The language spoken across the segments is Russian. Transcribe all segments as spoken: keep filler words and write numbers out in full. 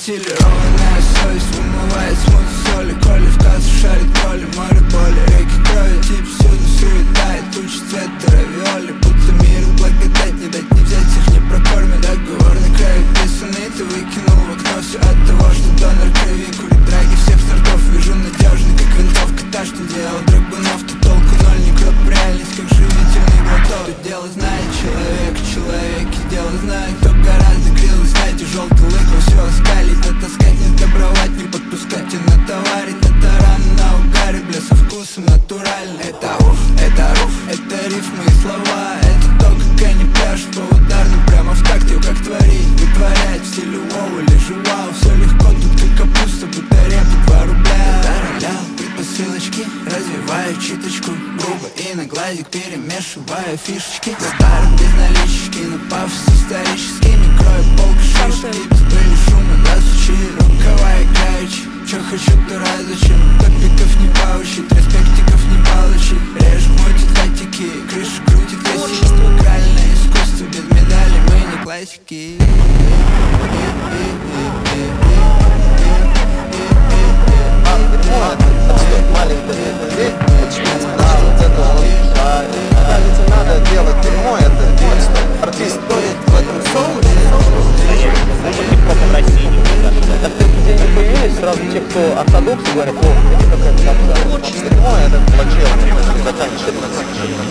Дистиллированная совесть вымывает смут соли. Коли в кассу шарит коли, море боли, реки крови. Тип всюду суета и тучи цвета равиоли. Будто миру благодать, не дать не взять, их не прокормят. Договор на краю писанный, ты выкинул в окно. Все от того, что донор крови курит драги всех сортов. Вижу надежный, как винтовка та, что делал драгунов. Тут толку ноль, не кроп реальность, как живительный глоток. Тут дело знает человек, человек и дело знает, кто гораздо крыло. Знаете, желтый лык, все оскалить, натаскать, не добровать, не подпускать и натоварить. На таран, на угаре, бля, со вкусом натурально. Это уф, это руф, это рифмы и слова. Это то, как они пляшут по ударным, прямо в такте, как творить, вытворять. В стиле воу или жевал, все легко, тут как капуста, будто репа, два рубля. Заролял предпосылочки, развиваю читочку грубо и на гладик перемешиваю фишечки. Старым без наличечки, но пафос исторический. Не крою полка шишки, без пыли шума, засучи рукава играючи. Чё хочу, то раз зачем, топиков не паучит, респектиков не получит. Режь мутит латики, крышу крутит красивство. Кральное искусство, без медали мы не классики. Маленькая дверь, да, вот это вот. А оказывается, надо делать дерьмо, это артист в этом соусе. Да в тот день появились сразу те, кто ортодоксы, говорят: о, это какая-то такая. Дерьмо, это по-челному, заканчивается.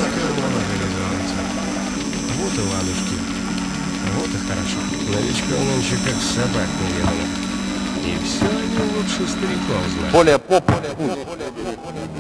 Вот и ладушки. Вот и хорошо. Новичков нынче как собак неведомых. И все они лучше стариков знают. Более поп.